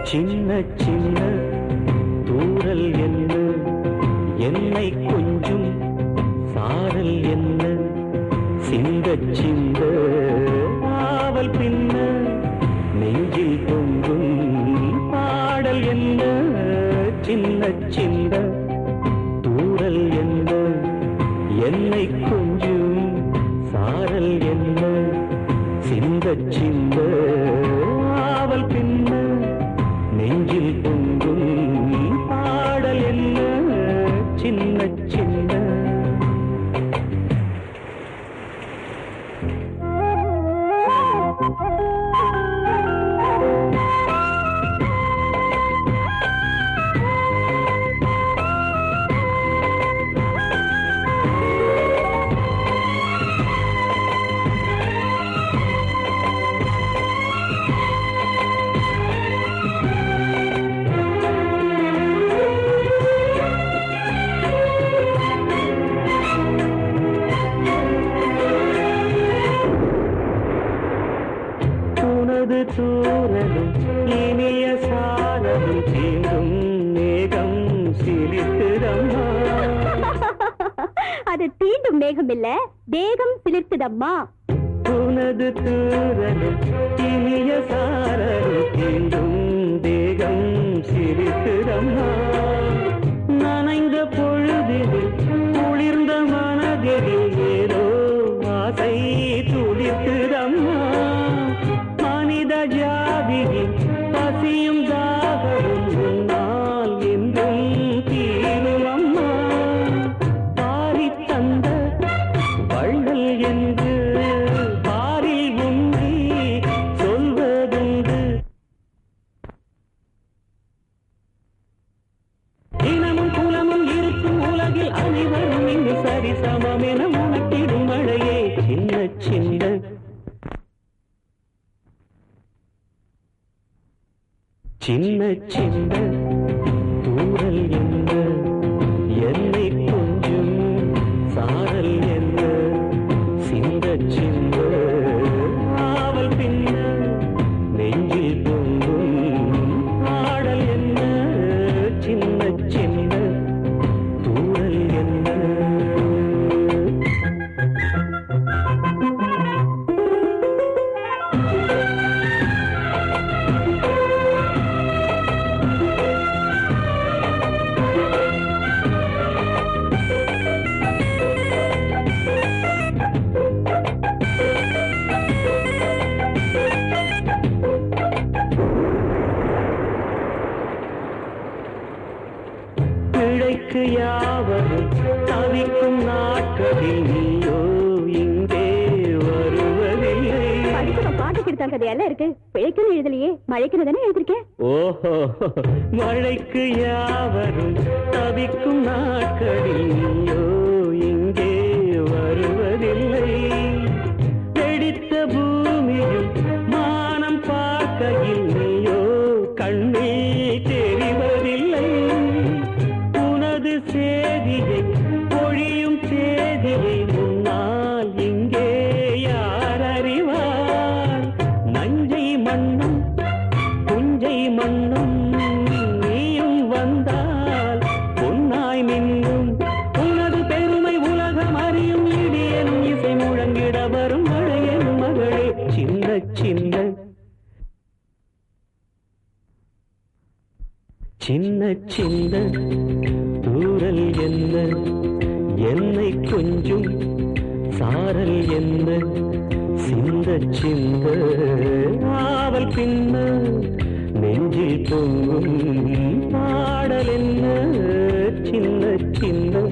சின்ன சின்ன தூரல் என்ன, என்னை கொஞ்சம் சாரல் என்ன, சிந்த சிந்த ஆவல் பின்ன, நெஞ்சில் பொங்கும் பாடல் என்ன. சின்ன சின்ன தூரல் என்ன, என்னை கொஞ்சம் சாரல் என்ன, சிந்த சிந்த ஆவல் பின்ன, நெஞ்சில் பொங்கும் பாடல் என்ன. சின்ன சின்ன தூரலும் இனிய சாரலும் தீண்டும் மேகம் சிலிர்க்குதம்மா. அது தீண்டும் மேகம் இல்ல, தேகம் சிலிர்க்குதம்மா. உனது தூரலும் இனிய சாரலும் தீண்டும் தேகம் சிலிர்க்குதம்மா. நனைந்த பொழுதில் குளிர்ந்த மனதில் ஏதோ ஆசை துடிக்குதம்மா. ஜாதியின் பசியும் தாகரும் உன்னால் என்றும் தீரும் அம்மா. பாரி தந்த வள்ளல் என்று பாரில் உண்மை சொல்வதுண்டு. இனமும் குலமும் இருக்கும் உலகில் அனைவரும் இங்கு சரிசமம் என உனக்கிடும் மழையே. சின்ன சின்ன சின்ன சின்ன தூரல் என்ன, என்னை கொஞ்சம் சாரல் என்ன, சிந்த சின்ன ஆவல் பின்ன, நெஞ்சில் பொங்கும் பாடல் என்ன. சின்ன சின்ன தூரல் என்ன. பிழைக்கு யாவரும் தவிக்கும் நாட்களில் நீயோ இங்கே வருவதில்லை. பாட்டு கிடத்தால் கதையெல்லாம் இருக்கு. பிழைக்குன்னு எழுதலையே, மழைக்குன்னு தானே எழுதிருக்கேன். ஓஹோ, மழைக்கு யாவரும் தவிக்கும் நாட்களில் நீயோ இங்கே வருவதில்லை. வெடித்த பூமியும் மானம் பார்க்கையில் நீயோ கண்ணில் தெரிவதில்லை. உனது சேதியை பொழியும் சேதியை முன்னால் இங்கே யார் அறிவார். நஞ்சை மண்ணும் புஞ்சை மண்ணும் நீயும் வந்தால் பொன்னாய் மின்னும். உனது பெருமை உலகம் அறியும். இடியன் இசை முழங்கிட வரும் மழையன் மகளே. சின்ன சின்ன சின்ன சின்ன தூரல் என்ன, என்னை கொஞ்சம் சாரல் என்ன, சிந்த சிந்த ஆவல் பின்ன, நெஞ்சில் பொங்கும் பாடல் என்ன. சின்ன சின்ன